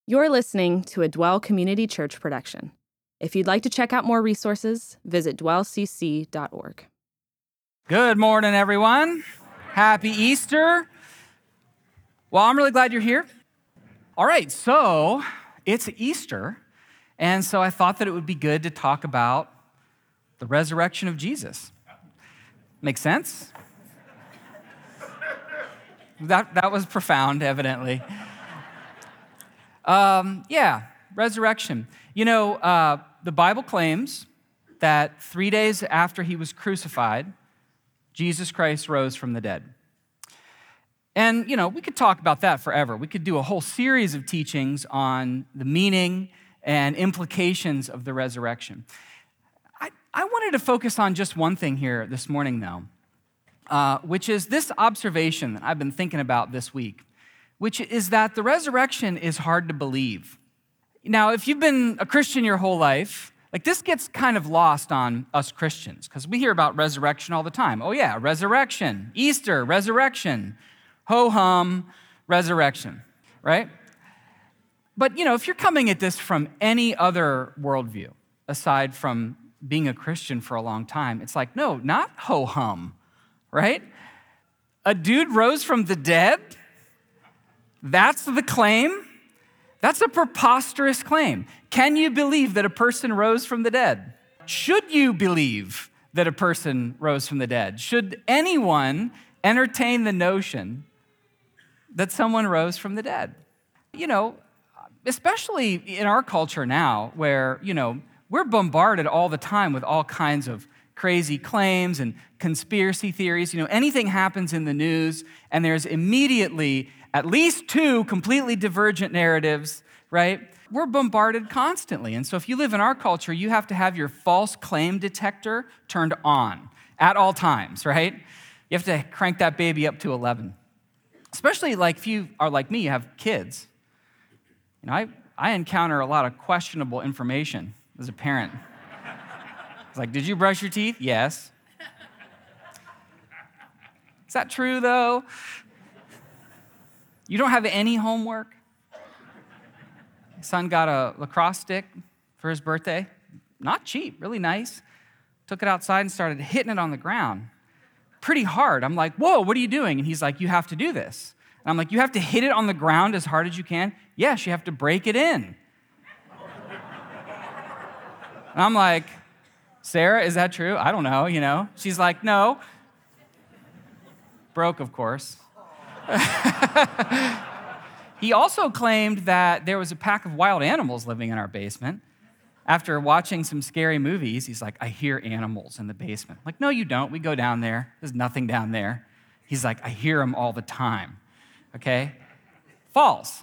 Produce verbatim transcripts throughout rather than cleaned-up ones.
You're listening to a Dwell Community Church production. If you'd like to check out more resources, visit dwell c c dot org. Good morning, everyone. Happy Easter. Well, I'm really glad you're here. All right, so it's Easter, and so I thought that it would be good to talk about the resurrection of Jesus. Make sense? That, that was profound, evidently. Um, yeah, resurrection. You know, uh, the Bible claims that three days after he was crucified, Jesus Christ rose from the dead. And, you know, we could talk about that forever. We could do a whole series of teachings on the meaning and implications of the resurrection. I, I wanted to focus on just one thing here this morning, though, uh, which is this observation that I've been thinking about this week, which is that the resurrection is hard to believe. Now, if you've been a Christian your whole life, like this gets kind of lost on us Christians because we hear about resurrection all the time. Oh yeah, resurrection, Easter, resurrection, ho-hum, resurrection, right? But you know, if you're coming at this from any other worldview, aside from being a Christian for a long time, it's like, no, not ho-hum, right? A dude rose from the dead? That's the claim? That's a preposterous claim. Can you believe that a person rose from the dead? Should you believe that a person rose from the dead? Should anyone entertain the notion that someone rose from the dead? You know, especially in our culture now where, you know, we're bombarded all the time with all kinds of crazy claims and conspiracy theories. You know, anything happens in the news and there's immediately at least two completely divergent narratives, right? We're bombarded constantly. And so if you live in our culture, you have to have your false claim detector turned on at all times, right? You have to crank that baby up to eleven. Especially like if you are like me, you have kids. You know, I, I encounter a lot of questionable information as a parent. It's like, did you brush your teeth? Yes. Is that true, though? You don't have any homework? My son got a lacrosse stick for his birthday. Not cheap, really nice. Took it outside and started hitting it on the ground. Pretty hard. I'm like, whoa, what are you doing? And he's like, you have to do this. And I'm like, you have to hit it on the ground as hard as you can? Yes, you have to break it in. And I'm like, Sarah, is that true? I don't know, you know. She's like, no. Broke, of course. He also claimed that there was a pack of wild animals living in our basement. After watching some scary movies, he's like, I hear animals in the basement. I'm like, no, you don't. We go down there. There's nothing down there. He's like, I hear them all the time. Okay? False.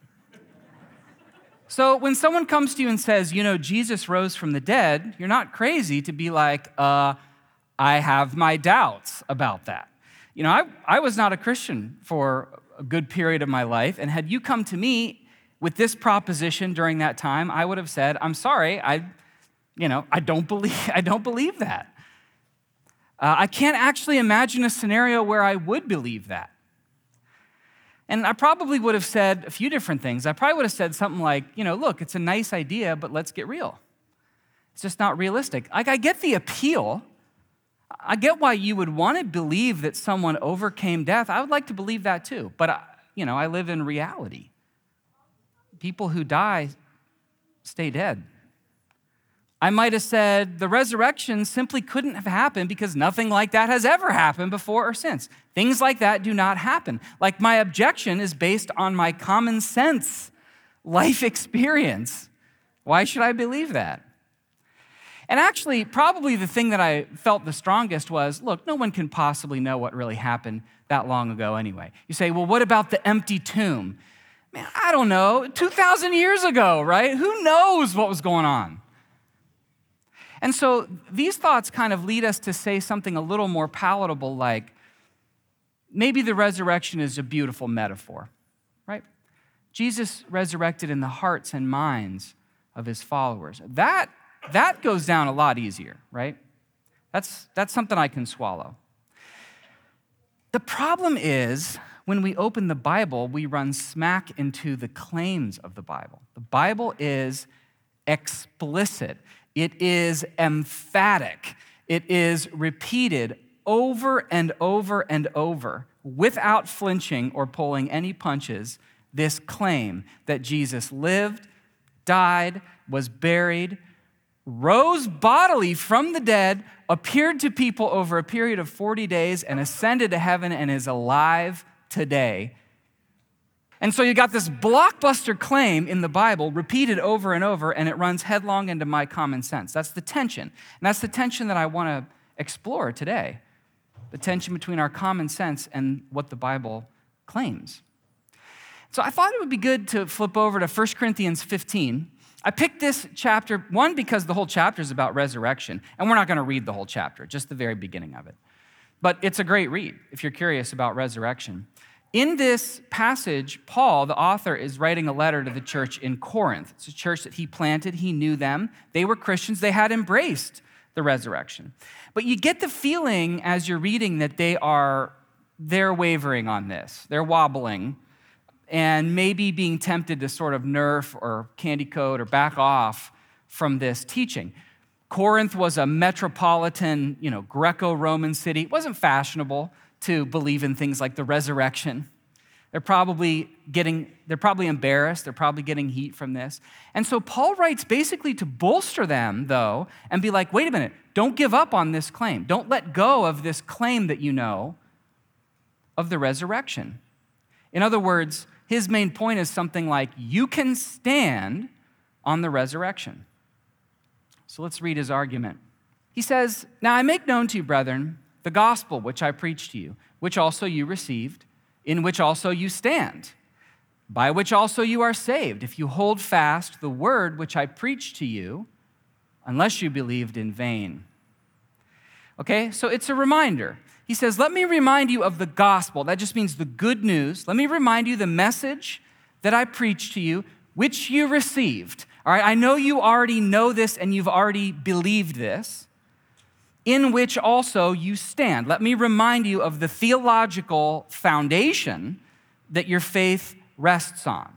So when someone comes to you and says, you know, Jesus rose from the dead, you're not crazy to be like, uh, I have my doubts about that. You know, I, I was not a Christian for a good period of my life, and had you come to me with this proposition during that time, I would have said, I'm sorry, I, you know, I don't believe, I don't believe that. Uh, I can't actually imagine a scenario where I would believe that. And I probably would have said a few different things. I probably would have said something like, you know, look, it's a nice idea, but let's get real. It's just not realistic. Like, I get the appeal. I get why you would want to believe that someone overcame death. I would like to believe that too. But, I, you know, I live in reality. People who die stay dead. I might have said the resurrection simply couldn't have happened because nothing like that has ever happened before or since. Things like that do not happen. Like, my objection is based on my common sense life experience. Why should I believe that? And actually, probably the thing that I felt the strongest was, look, no one can possibly know what really happened that long ago anyway. You say, well, what about the empty tomb? Man, I don't know, two thousand years ago, right? Who knows what was going on? And so these thoughts kind of lead us to say something a little more palatable, like maybe the resurrection is a beautiful metaphor, right? Jesus resurrected in the hearts and minds of his followers. That That goes down a lot easier, right? That's, that's something I can swallow. The problem is when we open the Bible, we run smack into the claims of the Bible. The Bible is explicit. It is emphatic. It is repeated over and over and over without flinching or pulling any punches, this claim that Jesus lived, died, was buried, rose bodily from the dead, appeared to people over a period of forty days, and ascended to heaven and is alive today. And so you got this blockbuster claim in the Bible repeated over and over, and it runs headlong into my common sense. That's the tension. And that's the tension that I want to explore today. The tension between our common sense and what the Bible claims. So I thought it would be good to flip over to First Corinthians fifteen. I picked this chapter, one, because the whole chapter is about resurrection, and we're not going to read the whole chapter, just the very beginning of it. But it's a great read if you're curious about resurrection. In this passage, Paul, the author, is writing a letter to the church in Corinth. It's a church that he planted. He knew them. They were Christians. They had embraced the resurrection. But you get the feeling as you're reading that they are, they're wavering on this. They're wobbling and maybe being tempted to sort of nerf or candy coat or back off from this teaching. Corinth was a metropolitan, you know, Greco-Roman city. It wasn't fashionable to believe in things like the resurrection. They're probably getting, they're probably embarrassed. They're probably getting heat from this. And so Paul writes basically to bolster them, though, and be like, wait a minute, don't give up on this claim. Don't let go of this claim that you know of the resurrection. In other words, his main point is something like, you can stand on the resurrection. So let's read his argument. He says, now I make known to you, brethren, the gospel which I preached to you, which also you received, in which also you stand, by which also you are saved, if you hold fast the word which I preached to you, unless you believed in vain. Okay, so it's a reminder. He says, let me remind you of the gospel. That just means the good news. Let me remind you the message that I preached to you, which you received. All right, I know you already know this and you've already believed this, in which also you stand. Let me remind you of the theological foundation that your faith rests on,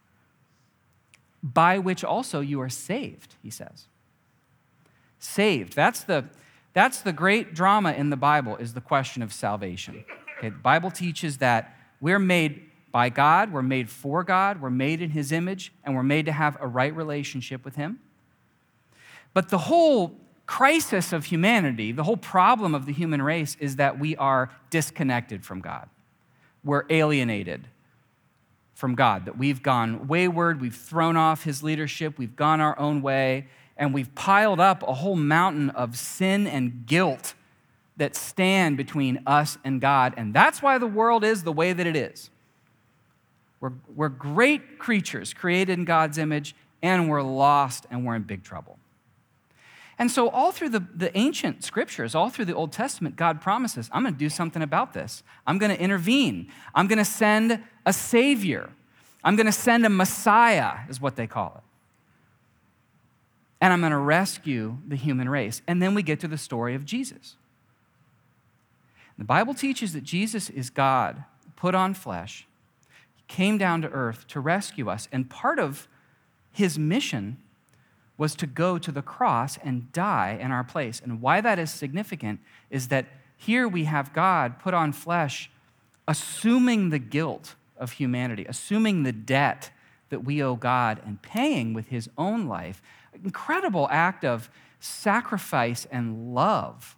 by which also you are saved, he says. Saved. That's the, that's the great drama in the Bible, is the question of salvation. Okay, the Bible teaches that we're made by God, we're made for God, we're made in his image, and we're made to have a right relationship with him. But the whole crisis of humanity, the whole problem of the human race, is that we are disconnected from God. We're alienated from God, that we've gone wayward, we've thrown off his leadership, we've gone our own way, and we've piled up a whole mountain of sin and guilt that stand between us and God. And that's why the world is the way that it is. We're, we're great creatures created in God's image, and we're lost, and we're in big trouble. And so all through the, the ancient scriptures, all through the Old Testament, God promises, I'm going to do something about this. I'm going to intervene. I'm going to send a Savior. I'm going to send a Messiah, is what they call it. And I'm going to rescue the human race. And then we get to the story of Jesus. The Bible teaches that Jesus is God, put on flesh. He came down to earth to rescue us. And part of his mission was to go to the cross and die in our place. And why that is significant is that here we have God put on flesh, assuming the guilt of humanity, assuming the debt that we owe God, and paying with his own life. Incredible act of sacrifice and love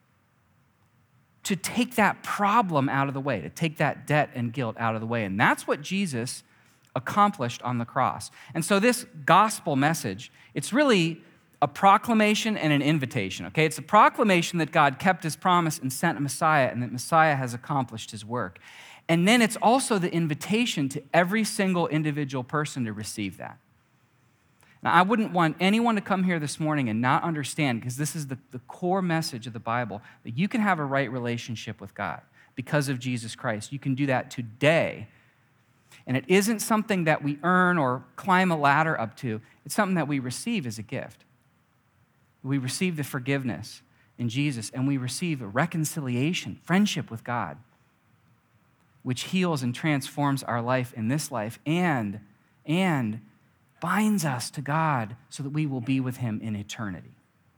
to take that problem out of the way, to take that debt and guilt out of the way. And that's what Jesus accomplished on the cross. And so this gospel message, it's really a proclamation and an invitation, okay? It's a proclamation that God kept his promise and sent a Messiah, and that Messiah has accomplished his work. And then it's also the invitation to every single individual person to receive that. Now, I wouldn't want anyone to come here this morning and not understand, because this is the, the core message of the Bible, that you can have a right relationship with God because of Jesus Christ. You can do that today. And it isn't something that we earn or climb a ladder up to. It's something that we receive as a gift. We receive the forgiveness in Jesus, and we receive a reconciliation, friendship with God. which heals and transforms our life in this life and, and binds us to God so that we will be with him in eternity.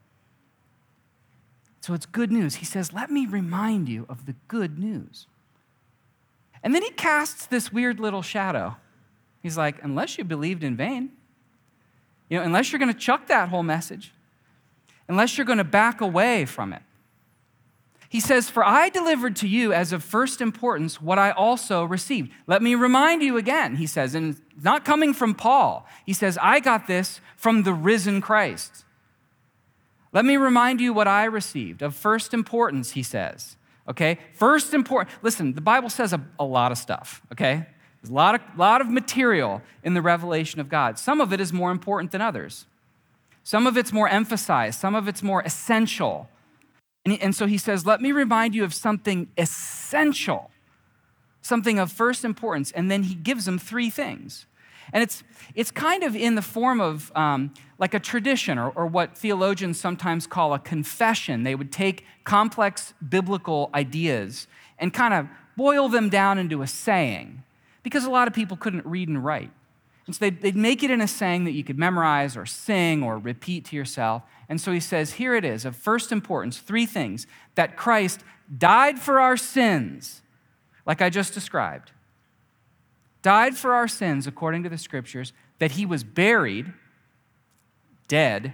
So it's good news. He says, let me remind you of the good news. And then he casts this weird little shadow. He's like, unless you believed in vain, you know, unless you're going to chuck that whole message, unless you're going to back away from it. He says, for I delivered to you as of first importance what I also received. Let me remind you again, he says, and not coming from Paul. He says, I got this from the risen Christ. Let me remind you what I received of first importance, he says. Okay, first important. Listen, the Bible says a, a lot of stuff, okay? There's a lot of, lot of material in the revelation of God. Some of it is more important than others. Some of it's more emphasized. Some of it's more essential. And, he, and so he says, let me remind you of something essential, something of first importance. And then he gives them three things. And it's, it's kind of in the form of um, like a tradition or, or what theologians sometimes call a confession. They would take complex biblical ideas and kind of boil them down into a saying because a lot of people couldn't read and write. And so they'd, they'd make it in a saying that you could memorize or sing or repeat to yourself. And so he says, here it is, of first importance, three things: that Christ died for our sins, like I just described, died for our sins according to the scriptures, that he was buried, dead,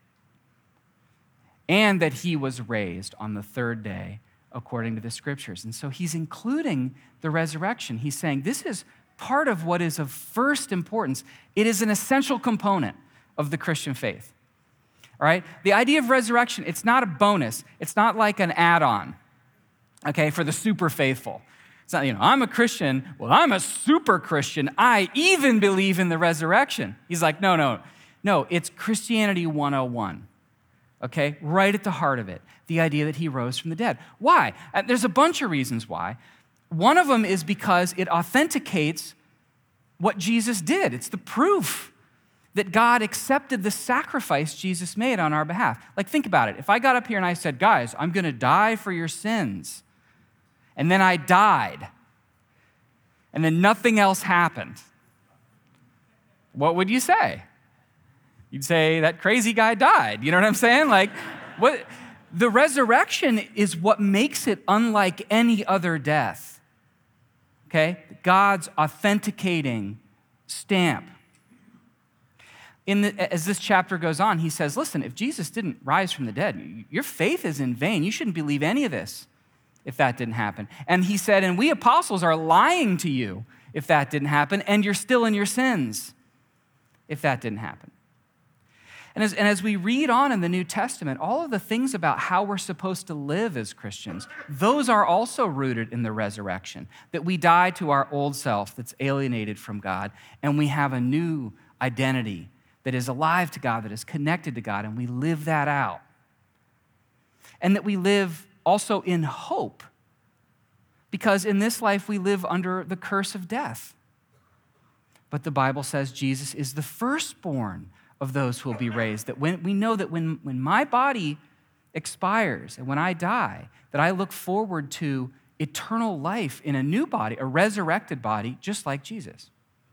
and that he was raised on the third day according to the scriptures. And so he's including the resurrection. He's saying this is part of what is of first importance. It is an essential component of the Christian faith. All right? The idea of resurrection, it's not a bonus. It's not like an add-on, okay, for the super faithful. It's not, you know, I'm a Christian. Well, I'm a super Christian. I even believe in the resurrection. He's like, no, no, no. It's Christianity one oh one, okay? Right at the heart of it, the idea that he rose from the dead. Why? Uh, there's a bunch of reasons why. One of them is because it authenticates what Jesus did. It's the proof that God accepted the sacrifice Jesus made on our behalf. Like, think about it. If I got up here and I said, guys, I'm going to die for your sins, and then I died, and then nothing else happened, what would you say? You'd say, that crazy guy died. You know what I'm saying? Like, what? The resurrection is what makes it unlike any other death, okay? God's authenticating stamp. In the, as this chapter goes on, he says, listen, if Jesus didn't rise from the dead, your faith is in vain. You shouldn't believe any of this if that didn't happen. And he said, and we apostles are lying to you if that didn't happen, and you're still in your sins if that didn't happen. And as, and as we read on in the New Testament, all of the things about how we're supposed to live as Christians, those are also rooted in the resurrection, that we die to our old self that's alienated from God, and we have a new identity that is alive to God, that is connected to God, and we live that out. And that we live also in hope, because in this life we live under the curse of death. But the Bible says Jesus is the firstborn of those who will be raised, that when we know that when, when my body expires and when I die, that I look forward to eternal life in a new body, a resurrected body, just like Jesus.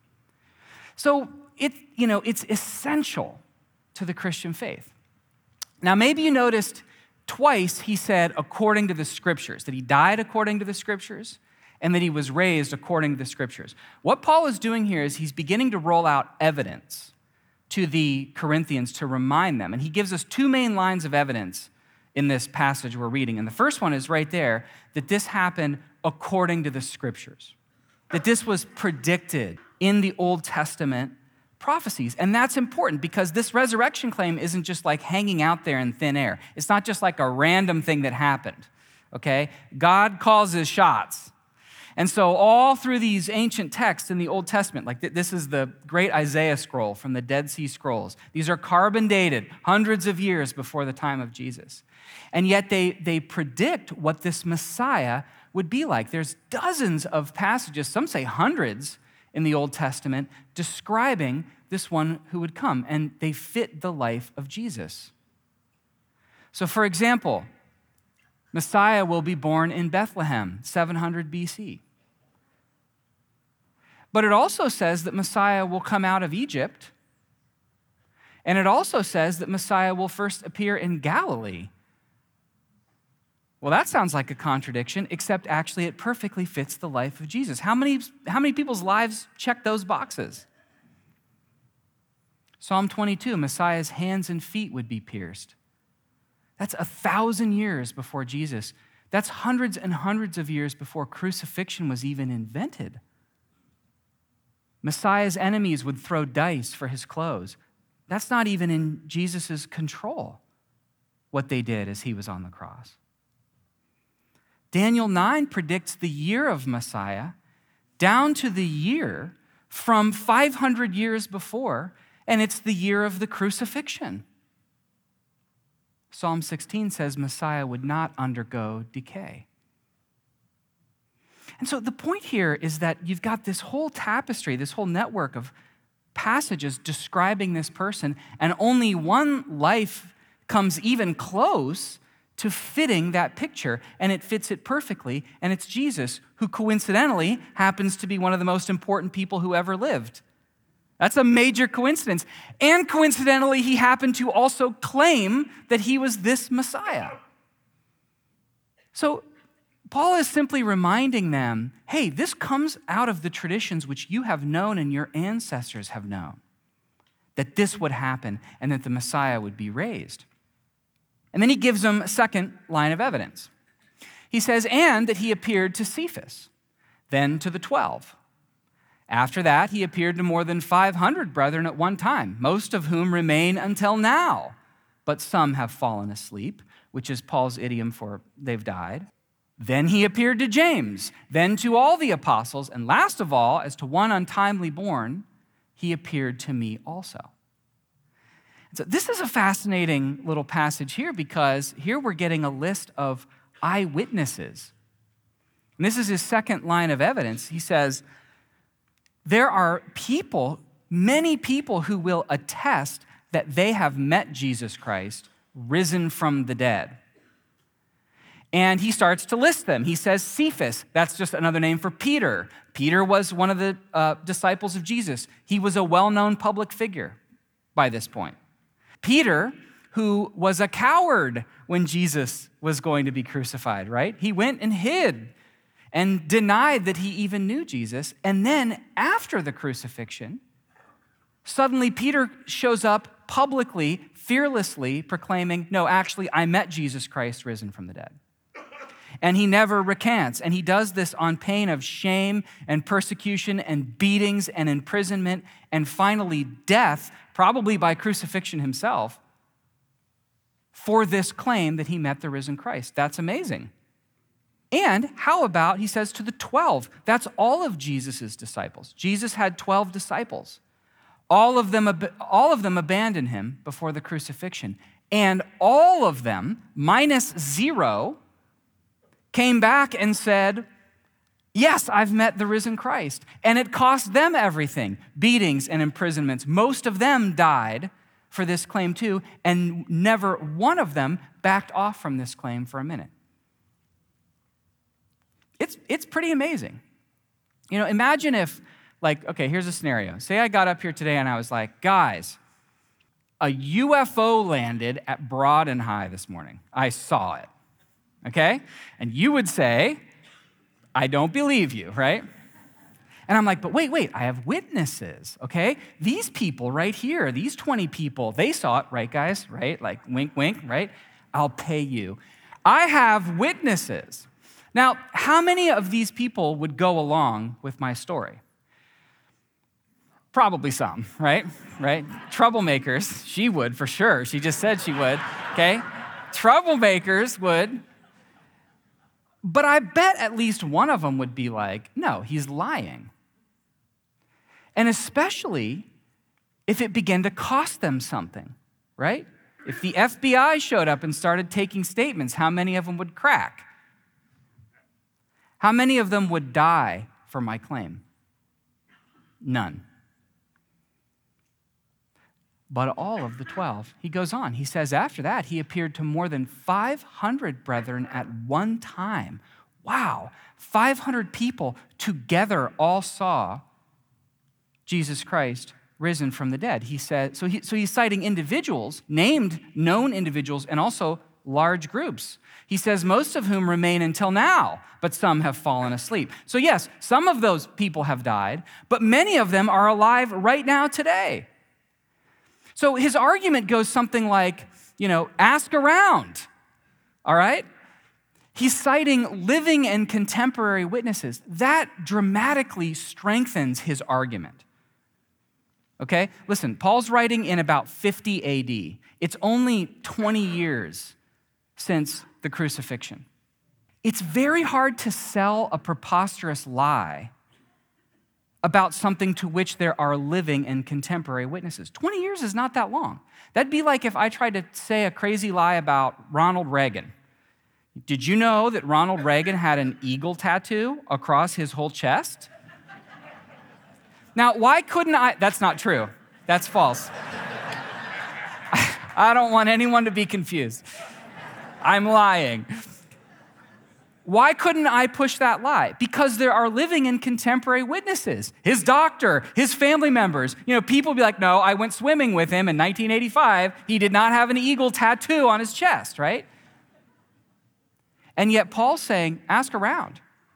So it, you know, it's essential to the Christian faith. Now, maybe you noticed twice he said according to the scriptures, that he died according to the scriptures and that he was raised according to the scriptures. What Paul is doing here is he's beginning to roll out evidence to the Corinthians to remind them. And he gives us two main lines of evidence in this passage we're reading. And the first one is right there, that this happened according to the scriptures, that this was predicted in the Old Testament prophecies. And that's important because this resurrection claim isn't just like hanging out there in thin air. It's not just like a random thing that happened, okay? God calls his shots. And so all through these ancient texts in the Old Testament, like this is the great Isaiah scroll from the Dead Sea Scrolls. These are carbon dated hundreds of years before the time of Jesus. And yet they, they predict what this Messiah would be like. There's dozens of passages, some say hundreds, in the Old Testament describing this one who would come, and they fit the life of Jesus. So for example, Messiah will be born in Bethlehem, seven hundred B C. But it also says that Messiah will come out of Egypt. And it also says that Messiah will first appear in Galilee. Well, that sounds like a contradiction, except actually it perfectly fits the life of Jesus. How many, how many people's lives check those boxes? Psalm twenty-two, Messiah's hands and feet would be pierced. That's a thousand years before Jesus. That's hundreds and hundreds of years before crucifixion was even invented. Messiah's enemies would throw dice for his clothes. That's not even in Jesus' control, what they did as he was on the cross. Daniel nine predicts the year of Messiah down to the year from five hundred years before, and it's the year of the crucifixion. Psalm sixteen says Messiah would not undergo decay. And so the point here is that you've got this whole tapestry, this whole network of passages describing this person, and only one life comes even close to fitting that picture, and it fits it perfectly, and it's Jesus, who coincidentally happens to be one of the most important people who ever lived. That's a major coincidence. And coincidentally, he happened to also claim that he was this Messiah. So Paul is simply reminding them, hey, this comes out of the traditions which you have known and your ancestors have known, that this would happen and that the Messiah would be raised. And then he gives them a second line of evidence. He says, and that he appeared to Cephas, then to the twelve. After that, he appeared to more than five hundred brethren at one time, most of whom remain until now, but some have fallen asleep, which is Paul's idiom for they've died. Then he appeared to James, then to all the apostles, and last of all, as to one untimely born, he appeared to me also. So this is a fascinating little passage here because here we're getting a list of eyewitnesses. And this is his second line of evidence. He says, there are people, many people who will attest that they have met Jesus Christ, risen from the dead. And he starts to list them. He says Cephas, that's just another name for Peter. Peter was one of the uh, disciples of Jesus. He was a well-known public figure by this point. Peter, who was a coward when Jesus was going to be crucified, right? He went and hid and denied that he even knew Jesus. And then after the crucifixion, suddenly Peter shows up publicly, fearlessly proclaiming, no, actually, I met Jesus Christ risen from the dead. And he never recants. And he does this on pain of shame and persecution and beatings and imprisonment and finally death, probably by crucifixion himself, for this claim that he met the risen Christ. That's amazing. And how about, he says, to the twelve? That's all of Jesus' disciples. Jesus had twelve disciples. All of them, all of them abandoned him before the crucifixion. And all of them, minus zero, came back and said, yes, I've met the risen Christ. And it cost them everything, beatings and imprisonments. Most of them died for this claim too, and never one of them backed off from this claim for a minute. It's, it's pretty amazing. You know, imagine if, like, okay, here's a scenario. Say I got up here today and I was like, guys, a U F O landed at Broad and High this morning. I saw it. Okay? And you would say, I don't believe you, right? And I'm like, but wait, wait, I have witnesses, okay? These people right here, these twenty people, they saw it, right, guys? Right? Like, wink, wink, right? I'll pay you. I have witnesses. Now, how many of these people would go along with my story? Probably some, right? Right? Troublemakers, she would for sure. She just said she would, okay? Troublemakers would. But I bet at least one of them would be like, no, he's lying. And especially if it began to cost them something, right? If the F B I showed up and started taking statements, how many of them would crack? How many of them would die for my claim? None. But all of the twelve. He goes on. He says after that, he appeared to more than five hundred brethren at one time. Wow, five hundred people together all saw Jesus Christ risen from the dead. He said, so, he, so he's citing individuals, named known individuals, and also large groups. He says, most of whom remain until now, but some have fallen asleep. So yes, some of those people have died, but many of them are alive right now today. So his argument goes something like, you know, ask around, all right? He's citing living and contemporary witnesses. That dramatically strengthens his argument. Okay? Listen, Paul's writing in about fifty A D. It's only twenty years since the crucifixion. It's very hard to sell a preposterous lie about something to which there are living and contemporary witnesses. twenty years is not that long. That'd be like if I tried to say a crazy lie about Ronald Reagan. Did you know that Ronald Reagan had an eagle tattoo across his whole chest? Now, why couldn't I? That's not true. That's false. I don't want anyone to be confused. I'm lying. Why couldn't I push that lie? Because there are living and contemporary witnesses. His doctor, his family members. You know, people be like, no, I went swimming with him in nineteen eighty-five. He did not have an eagle tattoo on his chest, right? And yet Paul's saying, ask around.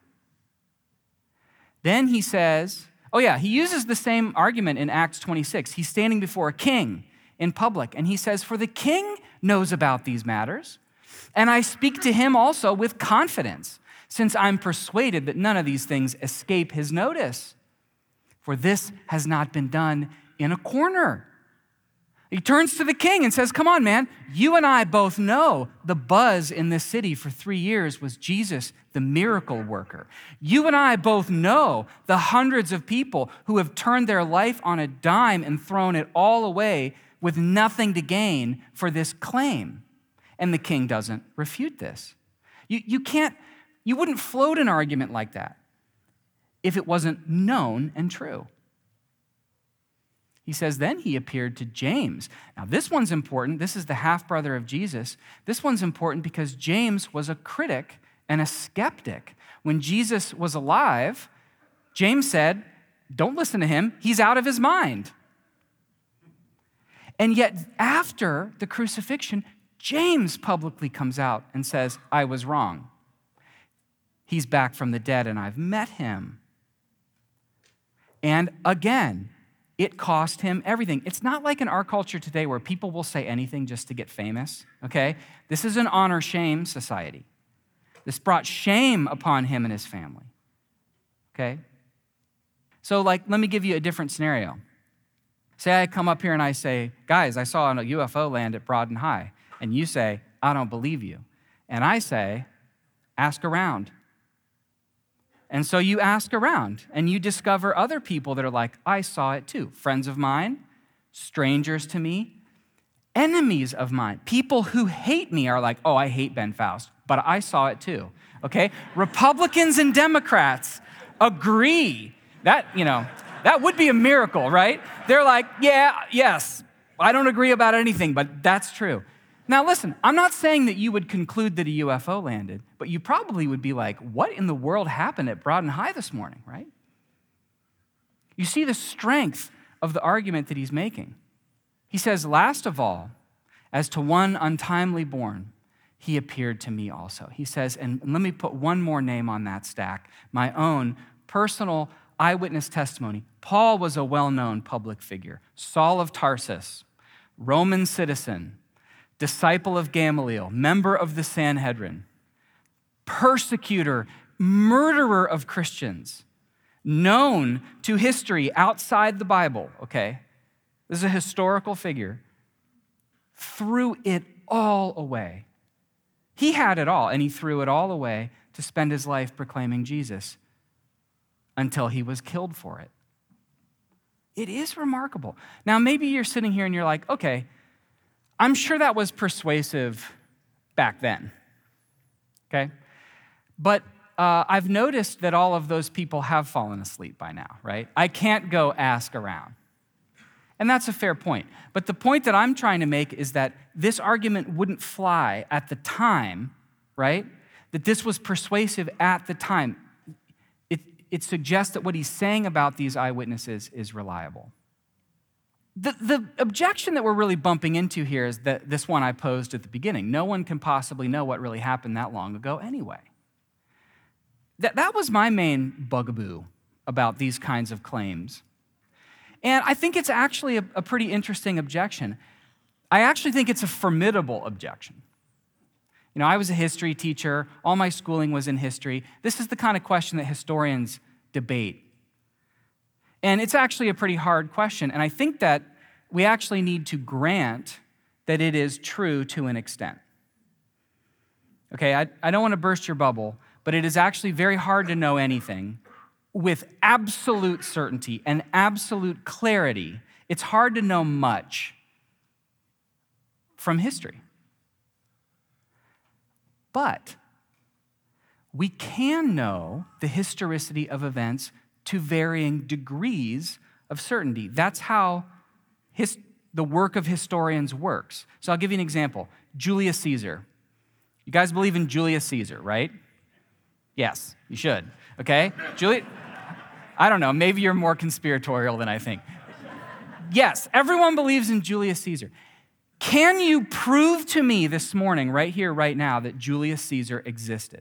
Then he says, oh yeah, he uses the same argument in Acts twenty-six. He's standing before a king in public, and he says, for the king knows about these matters, and I speak to him also with confidence, since I'm persuaded that none of these things escape his notice. For this has not been done in a corner. He turns to the king and says, come on, man, you and I both know the buzz in this city for three years was Jesus, the miracle worker. You and I both know the hundreds of people who have turned their life on a dime and thrown it all away with nothing to gain for this claim. And the king doesn't refute this. You, you can't, you wouldn't float an argument like that if it wasn't known and true. He says, then he appeared to James. Now, this one's important. This is the half-brother of Jesus. This one's important because James was a critic and a skeptic. When Jesus was alive, James said, don't listen to him. He's out of his mind. And yet, after the crucifixion, James publicly comes out and says, I was wrong. He's back from the dead, and I've met him. And again, it cost him everything. It's not like in our culture today where people will say anything just to get famous, okay? This is an honor-shame society. This brought shame upon him and his family, okay? So, like, let me give you a different scenario. Say I come up here and I say, guys, I saw a U F O land at Broaden High. And you say, I don't believe you. And I say, ask around. And so you ask around, and you discover other people that are like, I saw it too. Friends of mine, strangers to me, enemies of mine. People who hate me are like, oh, I hate Ben Faust, but I saw it too, okay? Republicans and Democrats agree. That, you know, that would be a miracle, right? They're like, yeah, yes, I don't agree about anything, but that's true. Now listen, I'm not saying that you would conclude that a U F O landed, but you probably would be like, what in the world happened at Broaden High this morning, right? You see the strength of the argument that he's making. He says, last of all, as to one untimely born, he appeared to me also. He says, and let me put one more name on that stack, my own personal eyewitness testimony. Paul was a well-known public figure, Saul of Tarsus, Roman citizen, disciple of Gamaliel, member of the Sanhedrin, persecutor, murderer of Christians, known to history outside the Bible, okay? This is a historical figure. Threw it all away. He had it all, and he threw it all away to spend his life proclaiming Jesus until he was killed for it. It is remarkable. Now, maybe you're sitting here and you're like, okay, I'm sure that was persuasive back then, okay? But uh, I've noticed that all of those people have fallen asleep by now, right? I can't go ask around. And that's a fair point. But the point that I'm trying to make is that this argument wouldn't fly at the time, right? That this was persuasive at the time. It, it suggests that what he's saying about these eyewitnesses is reliable. The, the objection that we're really bumping into here is that this one I posed at the beginning. No one can possibly know what really happened that long ago anyway. That, that was my main bugaboo about these kinds of claims. And I think it's actually a, a pretty interesting objection. I actually think it's a formidable objection. You know, I was a history teacher. All my schooling was in history. This is the kind of question that historians debate. And it's actually a pretty hard question. And I think that we actually need to grant that it is true to an extent. Okay, I, I don't want to burst your bubble, but it is actually very hard to know anything with absolute certainty and absolute clarity. It's hard to know much from history. But we can know the historicity of events to varying degrees of certainty. That's how his, the work of historians works. So I'll give you an example. Julius Caesar. You guys believe in Julius Caesar, right? Yes, you should, okay? Julius, I don't know, maybe you're more conspiratorial than I think. Yes, everyone believes in Julius Caesar. Can you prove to me this morning, right here, right now, that Julius Caesar existed?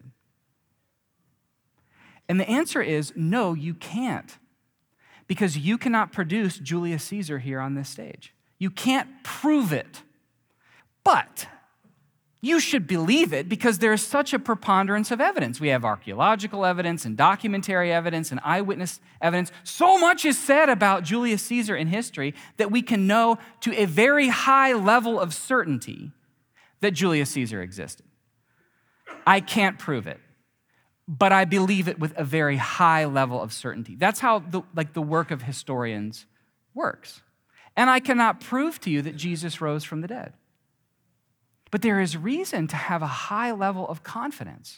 And the answer is no, you can't. Because you cannot produce Julius Caesar here on this stage. You can't prove it. But you should believe it because there is such a preponderance of evidence. We have archaeological evidence and documentary evidence and eyewitness evidence. So much is said about Julius Caesar in history that we can know to a very high level of certainty that Julius Caesar existed. I can't prove it, but I believe it with a very high level of certainty. That's how the, like the work of historians works. And I cannot prove to you that Jesus rose from the dead. But there is reason to have a high level of confidence.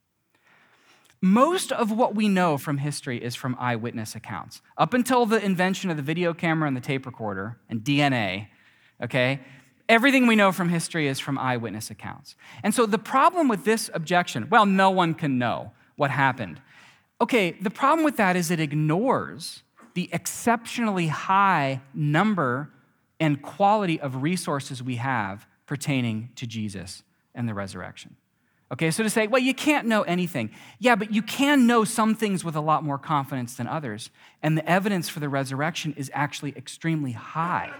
Most of what we know from history is from eyewitness accounts. Up until the invention of the video camera and the tape recorder and D N A, okay, everything we know from history is from eyewitness accounts. And so the problem with this objection, well, no one can know what happened. Okay, the problem with that is it ignores the exceptionally high number and quality of resources we have pertaining to Jesus and the resurrection. Okay, so to say, well, you can't know anything. Yeah, but you can know some things with a lot more confidence than others. And the evidence for the resurrection is actually extremely high.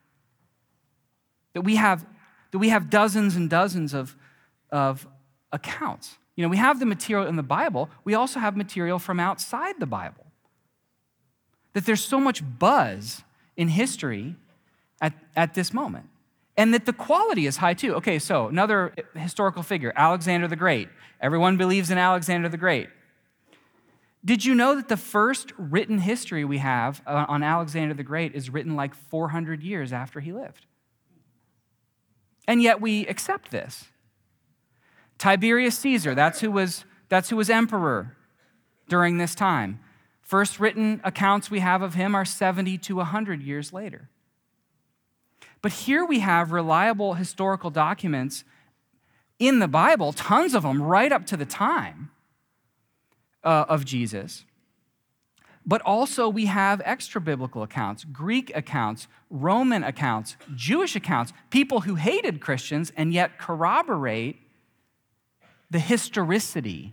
That we have, that we have dozens and dozens of, of accounts. You know, we have the material in the Bible. We also have material from outside the Bible. That there's so much buzz in history at, at this moment. And that the quality is high too. Okay, so another historical figure, Alexander the Great. Everyone believes in Alexander the Great. Did you know that the first written history we have on Alexander the Great is written like four hundred years after he lived? And yet we accept this. Tiberius Caesar, that's who was, that's who was emperor during this time. First written accounts we have of him are seventy to one hundred years later. But here we have reliable historical documents in the Bible, tons of them, right up to the time uh, of Jesus. But also we have extra-biblical accounts, Greek accounts, Roman accounts, Jewish accounts, people who hated Christians and yet corroborate the historicity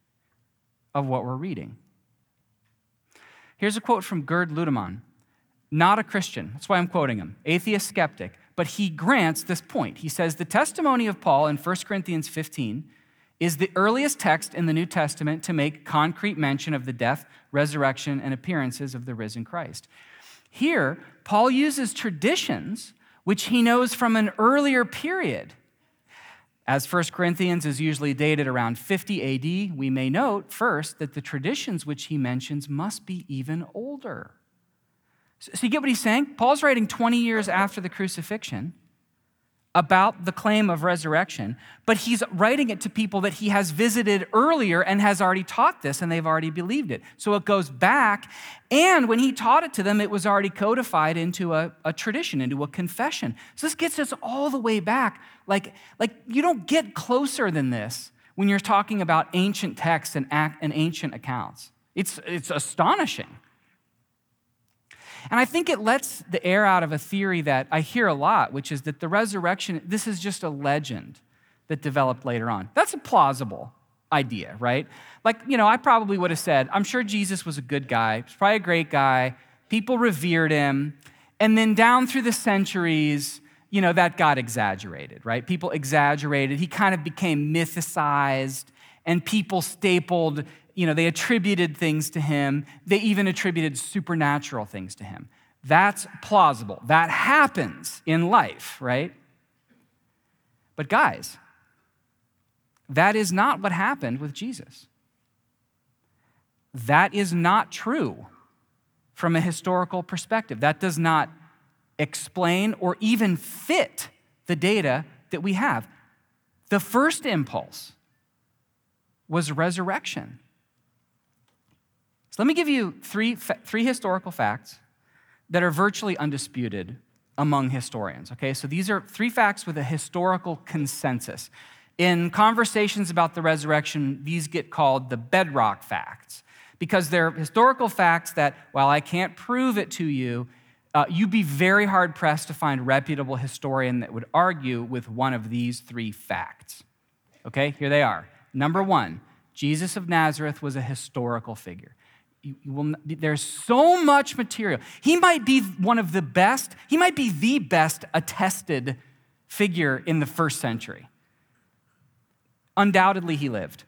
of what we're reading. Here's a quote from Gerd Ludemann. Not a Christian, that's why I'm quoting him, atheist skeptic, but he grants this point. He says, the testimony of Paul in First Corinthians fifteen is the earliest text in the New Testament to make concrete mention of the death, resurrection, and appearances of the risen Christ. Here, Paul uses traditions which he knows from an earlier period. As First Corinthians is usually dated around fifty A D, we may note first that the traditions which he mentions must be even older. So you get what he's saying? Paul's writing twenty years after the crucifixion about the claim of resurrection, but he's writing it to people that he has visited earlier and has already taught this, and they've already believed it. So it goes back, and when he taught it to them, it was already codified into a, a tradition, into a confession. So this gets us all the way back. Like, like you don't get closer than this when you're talking about ancient texts and, act, and ancient accounts. It's, it's astonishing. And I think it lets the air out of a theory that I hear a lot, which is that the resurrection, this is just a legend that developed later on. That's a plausible idea, right? Like, you know, I probably would have said, I'm sure Jesus was a good guy. He's probably a great guy. People revered him. And then down through the centuries, you know, that got exaggerated, right? People exaggerated. He kind of became mythicized, and people stapled, you know, they attributed things to him. They even attributed supernatural things to him. That's plausible. That happens in life, right? But guys, that is not what happened with Jesus. That is not true from a historical perspective. That does not explain or even fit the data that we have. The first impulse was resurrection. So let me give you three, three historical facts that are virtually undisputed among historians, okay? So these are three facts with a historical consensus. In conversations about the resurrection, these get called the bedrock facts because they're historical facts that, while I can't prove it to you, uh, you'd be very hard-pressed to find a reputable historian that would argue with one of these three facts. Okay, here they are. Number one, Jesus of Nazareth was a historical figure. You, you will, there's so much material. He might be one of the best, he might be the best attested figure in the first century. Undoubtedly, he lived.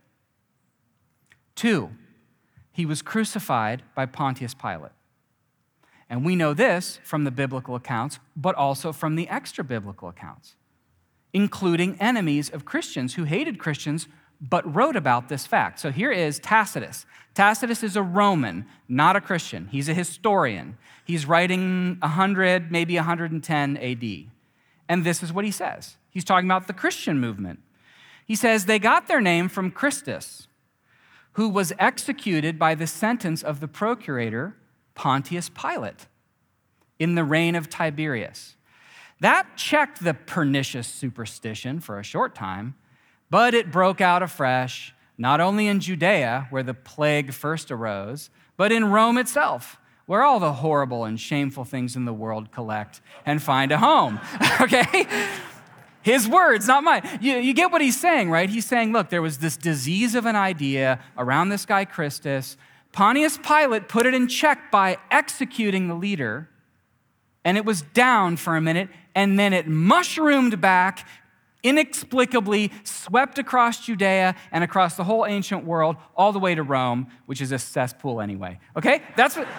Two, he was crucified by Pontius Pilate. And we know this from the biblical accounts, but also from the extra-biblical accounts, including enemies of Christians who hated Christians but wrote about this fact. So here is Tacitus. Tacitus is a Roman, not a Christian. He's a historian. He's writing one hundred, maybe one hundred ten A D. And this is what he says. He's talking about the Christian movement. He says, they got their name from Christus, who was executed by the sentence of the procurator Pontius Pilate in the reign of Tiberius. That checked the pernicious superstition for a short time, but it broke out afresh, not only in Judea, where the plague first arose, but in Rome itself, where all the horrible and shameful things in the world collect and find a home, okay? His words, not mine. You, you get what he's saying, right? He's saying, look, there was this disease of an idea around this guy Christus. Pontius Pilate put it in check by executing the leader, and it was down for a minute, and then it mushroomed back, inexplicably swept across Judea and across the whole ancient world, all the way to Rome, which is a cesspool anyway, okay? That's what,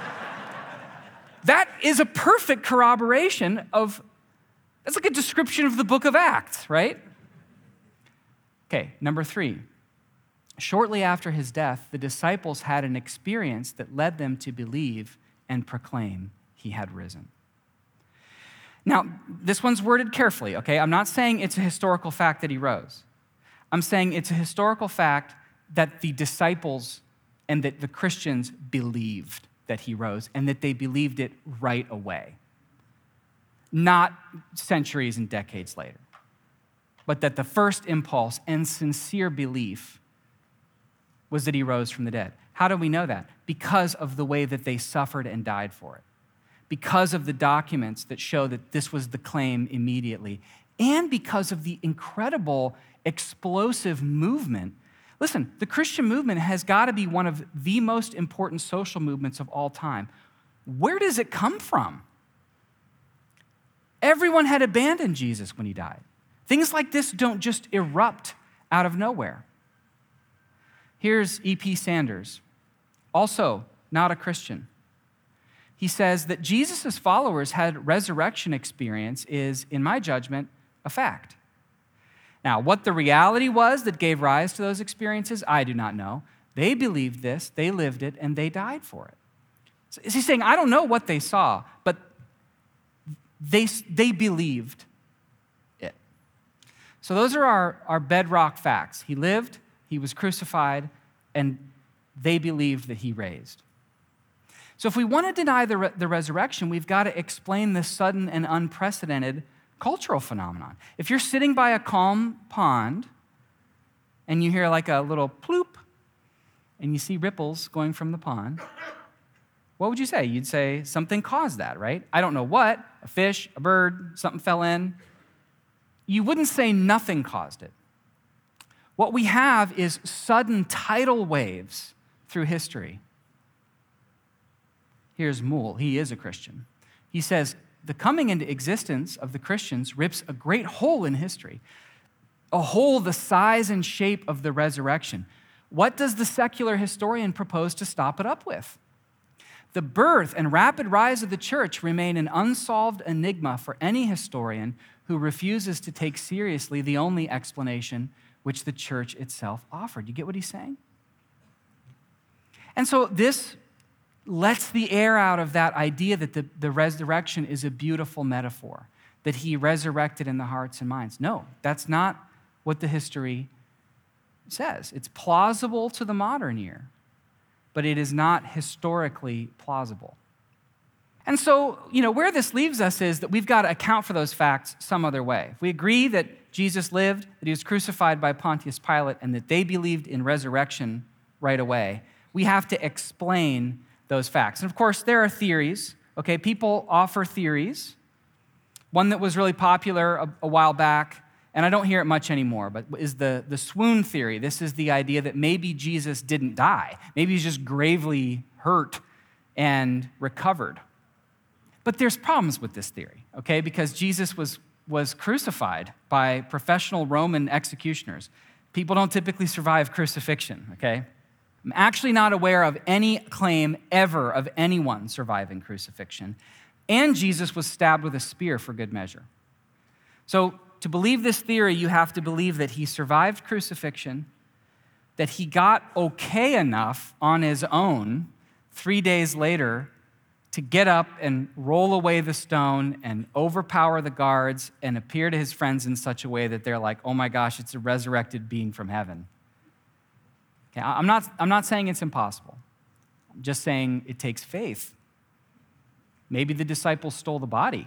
that is a perfect corroboration of, that's like a description of the book of Acts, right? Okay, number three. Shortly after his death, the disciples had an experience that led them to believe and proclaim he had risen. Now, this one's worded carefully, okay? I'm not saying it's a historical fact that he rose. I'm saying it's a historical fact that the disciples and that the Christians believed that he rose and that they believed it right away. Not centuries and decades later, but that the first impulse and sincere belief was that he rose from the dead. How do we know that? Because of the way that they suffered and died for it. Because of the documents that show that this was the claim immediately, and because of the incredible, explosive movement. Listen, the Christian movement has got to be one of the most important social movements of all time. Where does it come from? Everyone had abandoned Jesus when he died. Things like this don't just erupt out of nowhere. Here's E P Sanders, also not a Christian. He says that Jesus' followers had resurrection experience is, in my judgment, a fact. Now, what the reality was that gave rise to those experiences, I do not know. They believed this, they lived it, and they died for it. So is he saying, I don't know what they saw, but they, they believed it. So those are our, our bedrock facts. He lived, he was crucified, and they believed that he raised. So if we want to deny the, re- the resurrection, we've got to explain this sudden and unprecedented cultural phenomenon. If you're sitting by a calm pond and you hear like a little ploop, and you see ripples going from the pond, what would you say? You'd say something caused that, right? I don't know what, a fish, a bird, something fell in. You wouldn't say nothing caused it. What we have is sudden tidal waves through history. Here's Moule. He is a Christian. He says, the coming into existence of the Christians rips a great hole in history, a hole the size and shape of the resurrection. What does the secular historian propose to stop it up with? The birth and rapid rise of the church remain an unsolved enigma for any historian who refuses to take seriously the only explanation which the church itself offered. You get what he's saying? And so this lets the air out of that idea that the, the resurrection is a beautiful metaphor, that he resurrected in the hearts and minds. No, that's not what the history says. It's plausible to the modern ear, but it is not historically plausible. And so, you know, where this leaves us is that we've got to account for those facts some other way. If we agree that Jesus lived, that he was crucified by Pontius Pilate, and that they believed in resurrection right away, we have to explain those facts. And of course, there are theories, okay? People offer theories. One that was really popular a, a while back, and I don't hear it much anymore, but is the, the swoon theory. This is the idea that maybe Jesus didn't die. Maybe he's just gravely hurt and recovered. But there's problems with this theory, okay? Because Jesus was, was crucified by professional Roman executioners. People don't typically survive crucifixion, okay? I'm actually not aware of any claim ever of anyone surviving crucifixion. And Jesus was stabbed with a spear for good measure. So to believe this theory, you have to believe that he survived crucifixion, that he got okay enough on his own three days later to get up and roll away the stone and overpower the guards and appear to his friends in such a way that they're like, oh my gosh, it's a resurrected being from heaven. Okay, I'm not, I'm not saying it's impossible. I'm just saying it takes faith. Maybe the disciples stole the body.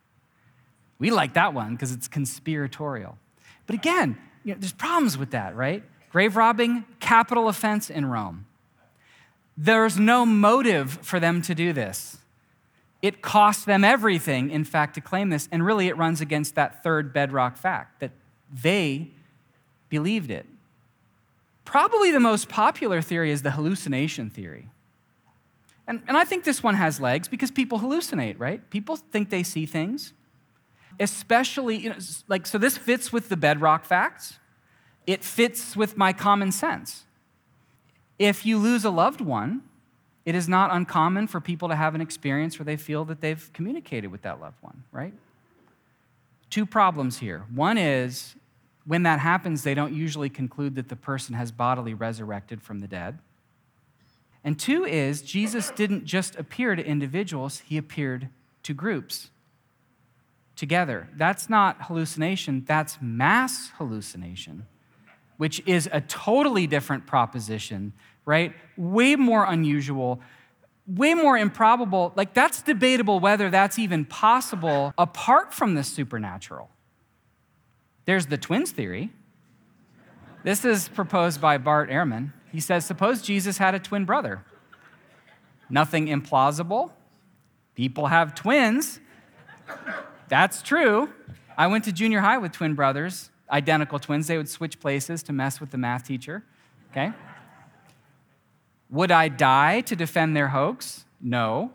We like that one because it's conspiratorial. But again, you know, there's problems with that, right? Grave robbing, capital offense in Rome. There's no motive for them to do this. It costs them everything, in fact, to claim this. And really, it runs against that third bedrock fact, that they believed it. Probably the most popular theory is the hallucination theory. And, and I think this one has legs because people hallucinate, right? People think they see things. Especially, you know, like, so this fits with the bedrock facts. It fits with my common sense. If you lose a loved one, it is not uncommon for people to have an experience where they feel that they've communicated with that loved one, right? Two problems here. One is, when that happens, they don't usually conclude that the person has bodily resurrected from the dead. And two is, Jesus didn't just appear to individuals, he appeared to groups together. That's not hallucination, that's mass hallucination, which is a totally different proposition, right? Way more unusual, way more improbable. Like, that's debatable whether that's even possible apart from the supernatural. There's the twins theory. This is proposed by Bart Ehrman. He says, suppose Jesus had a twin brother. Nothing implausible. People have twins. That's true. I went to junior high with twin brothers, identical twins. They would switch places to mess with the math teacher, okay? Would I die to defend their hoax? No.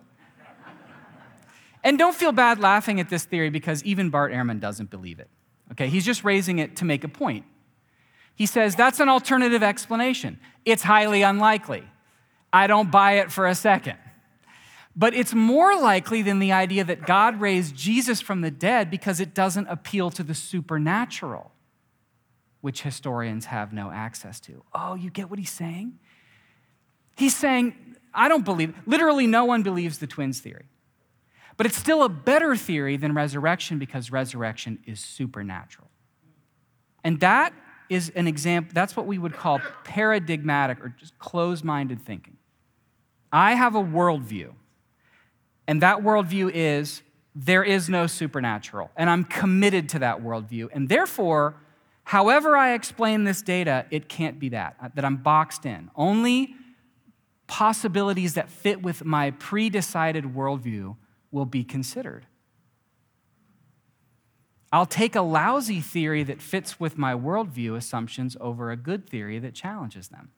And don't feel bad laughing at this theory because even Bart Ehrman doesn't believe it, okay? He's just raising it to make a point. He says, that's an alternative explanation. It's highly unlikely. I don't buy it for a second. But it's more likely than the idea that God raised Jesus from the dead because it doesn't appeal to the supernatural, which historians have no access to. Oh, you get what he's saying? He's saying, I don't believe, literally no one believes the twins theory. But it's still a better theory than resurrection because resurrection is supernatural. And that is an example, that's what we would call paradigmatic or just closed-minded thinking. I have a worldview. And that worldview is, there is no supernatural. And I'm committed to that worldview. And therefore, however I explain this data, it can't be that, that I'm boxed in. Only possibilities that fit with my pre-decided worldview will be considered. I'll take a lousy theory that fits with my worldview assumptions over a good theory that challenges them.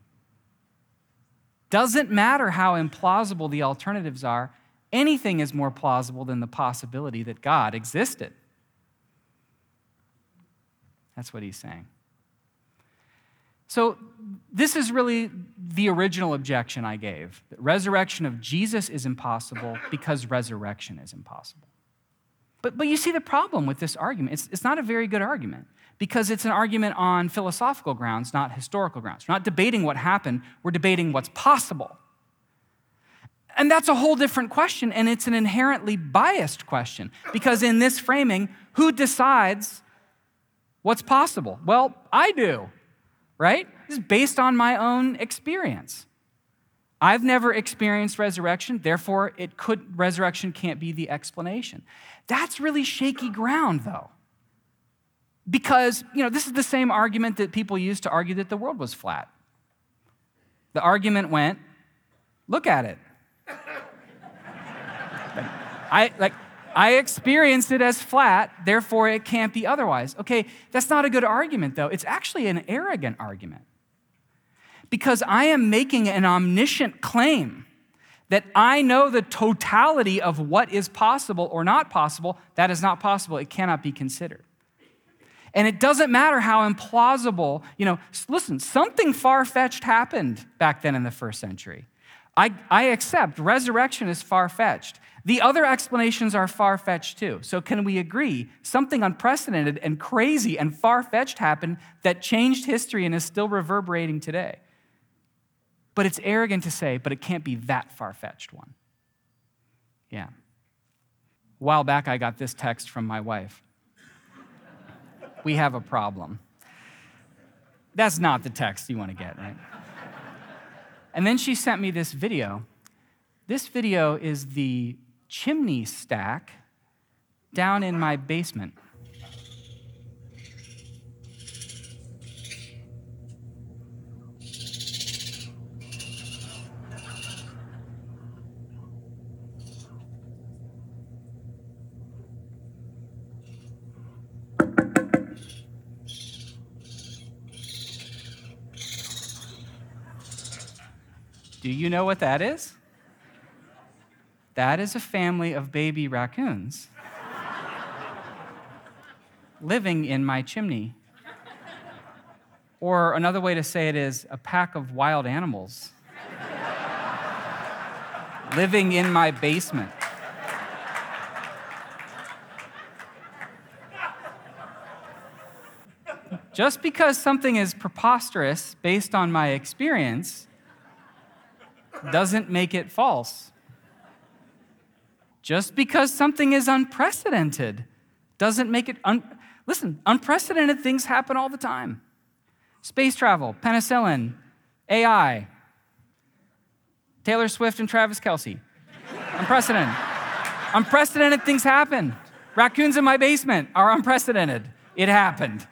Doesn't matter how implausible the alternatives are, anything is more plausible than the possibility that God existed. That's what he's saying. So this is really the original objection I gave. The resurrection of Jesus is impossible because resurrection is impossible. But, but you see the problem with this argument. It's, it's not a very good argument because it's an argument on philosophical grounds, not historical grounds. We're not debating what happened, we're debating what's possible. And that's a whole different question, and it's an inherently biased question because in this framing, who decides what's possible? Well, I do, right? This is based on my own experience. I've never experienced resurrection, therefore it could resurrection can't be the explanation. That's really shaky ground, though. Because, you know, this is the same argument that people used to argue that the world was flat. The argument went, look at it. I like I experienced it as flat, therefore it can't be otherwise. Okay, that's not a good argument, though. It's actually an arrogant argument. Because I am making an omniscient claim that I know the totality of what is possible or not possible. That is not possible. It cannot be considered. And it doesn't matter how implausible, you know, listen, something far-fetched happened back then in the first century. I, I accept resurrection is far-fetched. The other explanations are far-fetched too. So can we agree something unprecedented and crazy and far-fetched happened that changed history and is still reverberating today? But it's arrogant to say, but it can't be that far-fetched one. Yeah. A while back, I got this text from my wife. We have a problem. That's not the text you want to get, right? And then she sent me this video. This video is the chimney stack down in my basement. Do you know what that is? That is a family of baby raccoons living in my chimney. Or another way to say it is a pack of wild animals living in my basement. Just because something is preposterous based on my experience doesn't make it false. Just because something is unprecedented doesn't make it... Un- Listen, unprecedented things happen all the time. Space travel, penicillin, A I, Taylor Swift and Travis Kelce. Unprecedented. Unprecedented things happen. Raccoons in my basement are unprecedented. It happened.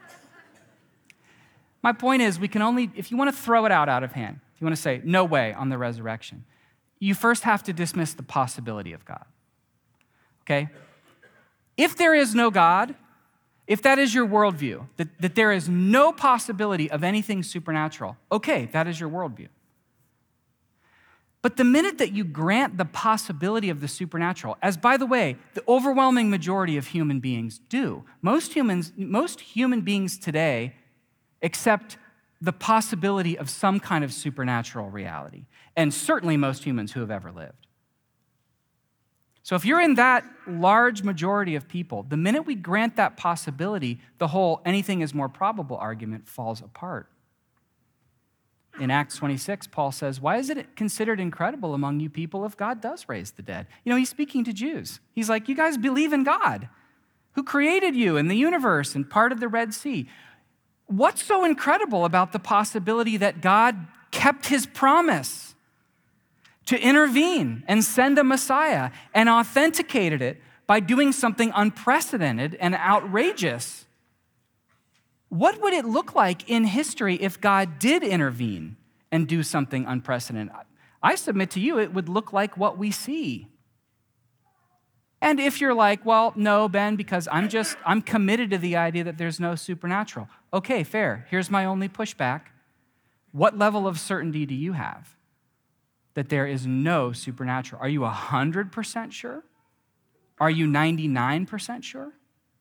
My point is, we can only, if you want to throw it out out of hand, if you want to say, no way on the resurrection, you first have to dismiss the possibility of God, okay? If there is no God, if that is your worldview, that, that there is no possibility of anything supernatural, okay, that is your worldview. But the minute that you grant the possibility of the supernatural, as by the way, the overwhelming majority of human beings do, most humans, most human beings today accept the possibility of some kind of supernatural reality, and certainly most humans who have ever lived. So if you're in that large majority of people, the minute we grant that possibility, the whole anything is more probable argument falls apart. In Acts twenty-six, Paul says, why is it considered incredible among you people if God does raise the dead? You know, he's speaking to Jews. He's like, you guys believe in God, who created you and the universe and parted the Red Sea. What's so incredible about the possibility that God kept his promise to intervene and send a Messiah and authenticated it by doing something unprecedented and outrageous? What would it look like in history if God did intervene and do something unprecedented. I submit to you, it would look like what we see. And if you're like, well, no, Ben, because I'm just, I'm committed to the idea that there's no supernatural. Okay, fair. Here's my only pushback. What level of certainty do you have that there is no supernatural? Are you one hundred percent sure? Are you ninety-nine percent sure?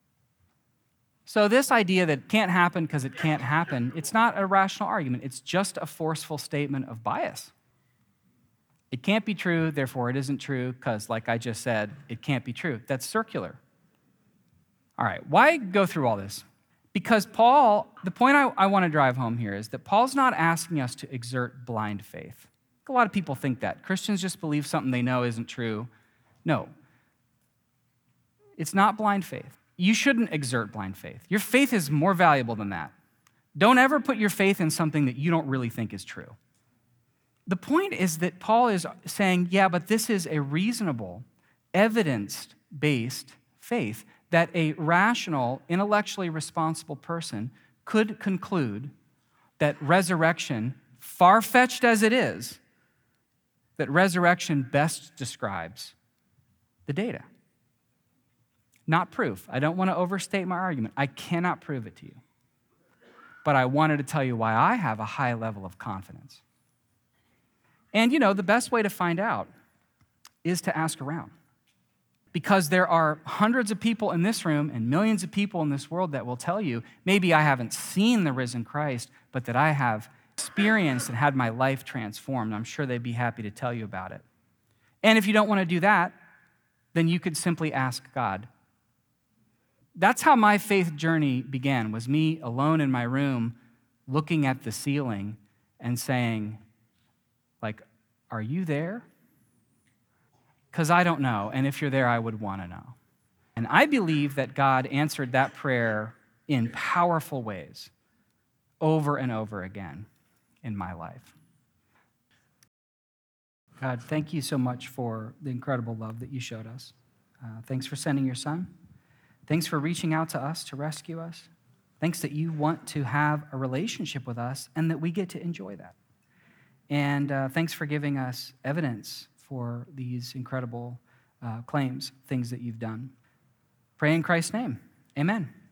So this idea that it can't happen because it can't happen, it's not a rational argument. It's just a forceful statement of bias. It can't be true, therefore it isn't true, because like I just said, it can't be true. That's circular. All right, why go through all this? Because Paul, the point I, I want to drive home here is that Paul's not asking us to exert blind faith. A lot of people think that. Christians just believe something they know isn't true. No. It's not blind faith. You shouldn't exert blind faith. Your faith is more valuable than that. Don't ever put your faith in something that you don't really think is true. The point is that Paul is saying, yeah, but this is a reasonable, evidence-based faith that a rational, intellectually responsible person could conclude that resurrection, far-fetched as it is, that resurrection best describes the data. Not proof. I don't want to overstate my argument. I cannot prove it to you. But I wanted to tell you why I have a high level of confidence. And, you know, the best way to find out is to ask around. Because there are hundreds of people in this room and millions of people in this world that will tell you, maybe I haven't seen the risen Christ, but that I have experienced and had my life transformed. I'm sure they'd be happy to tell you about it. And if you don't want to do that, then you could simply ask God. That's how my faith journey began, was me alone in my room looking at the ceiling and saying, like, are you there? Because I don't know, and if you're there, I would want to know. And I believe that God answered that prayer in powerful ways over and over again in my life. God, thank you so much for the incredible love that you showed us. Uh, thanks for sending your son. Thanks for reaching out to us to rescue us. Thanks that you want to have a relationship with us and that we get to enjoy that. And uh, thanks for giving us evidence for these incredible uh, claims, things that you've done. Pray in Christ's name. Amen.